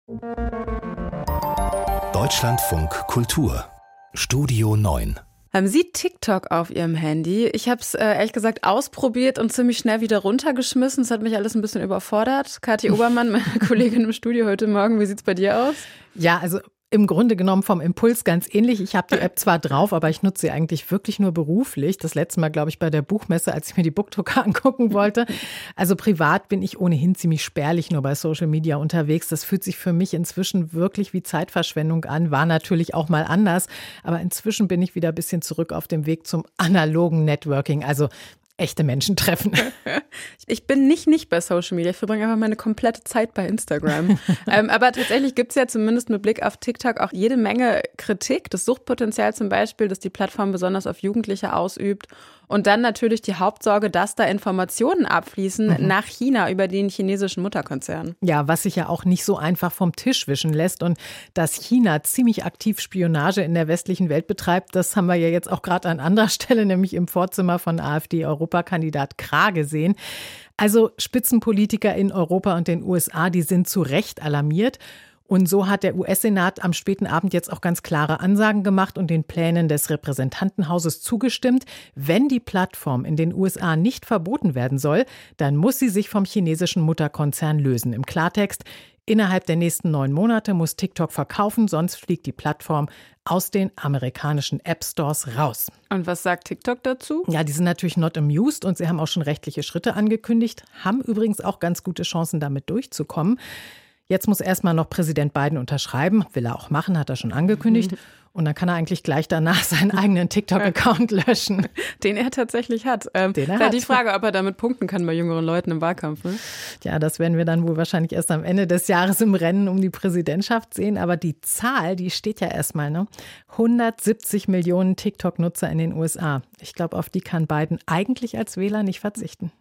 Deutschlandfunk Kultur Studio 9. Haben Sie TikTok auf Ihrem Handy? Ich habe es ehrlich gesagt ausprobiert und ziemlich schnell wieder runtergeschmissen. Das hat mich alles ein bisschen überfordert. Kathi Obermann, meine Kollegin im Studio heute Morgen, wie sieht's bei dir aus? Ja, also im Grunde genommen vom Impuls ganz ähnlich. Ich habe die App zwar drauf, aber ich nutze sie eigentlich wirklich nur beruflich. Das letzte Mal, glaube ich, bei der Buchmesse, als ich mir die Booktooker angucken wollte. Also privat bin ich ohnehin ziemlich spärlich nur bei Social Media unterwegs. Das fühlt sich für mich inzwischen wirklich wie Zeitverschwendung an. War natürlich auch mal anders. Aber inzwischen bin ich wieder ein bisschen zurück auf dem Weg zum analogen Networking. Also echte Menschen treffen. Ich bin nicht bei Social Media. Ich verbringe einfach meine komplette Zeit bei Instagram. Aber tatsächlich gibt es ja zumindest mit Blick auf TikTok auch jede Menge Kritik. Das Suchtpotenzial zum Beispiel, das die Plattform besonders auf Jugendliche ausübt. Und dann natürlich die Hauptsorge, dass da Informationen abfließen nach China über den chinesischen Mutterkonzern. Ja, was sich ja auch nicht so einfach vom Tisch wischen lässt. Und dass China ziemlich aktiv Spionage in der westlichen Welt betreibt, das haben wir ja jetzt auch gerade an anderer Stelle, nämlich im Vorzimmer von AfD-Europakandidat Krah gesehen. Also Spitzenpolitiker in Europa und den USA, die sind zu Recht alarmiert. Und so hat der US-Senat am späten Abend jetzt auch ganz klare Ansagen gemacht und den Plänen des Repräsentantenhauses zugestimmt. Wenn die Plattform in den USA nicht verboten werden soll, dann muss sie sich vom chinesischen Mutterkonzern lösen. Im Klartext, innerhalb der nächsten 9 Monate muss TikTok verkaufen, sonst fliegt die Plattform aus den amerikanischen App-Stores raus. Und was sagt TikTok dazu? Ja, die sind natürlich not amused und sie haben auch schon rechtliche Schritte angekündigt, haben übrigens auch ganz gute Chancen, damit durchzukommen. Jetzt muss erstmal noch Präsident Biden unterschreiben, will er auch machen, hat er schon angekündigt. Und dann kann er eigentlich gleich danach seinen eigenen TikTok-Account löschen. Den er tatsächlich hat. Den er hat. Die Frage, ob er damit punkten kann bei jüngeren Leuten im Wahlkampf. Ne? Ja, das werden wir dann wohl wahrscheinlich erst am Ende des Jahres im Rennen um die Präsidentschaft sehen. Aber die Zahl, die steht ja erstmal, ne? 170 Millionen TikTok-Nutzer in den USA. Ich glaube, auf die kann Biden eigentlich als Wähler nicht verzichten.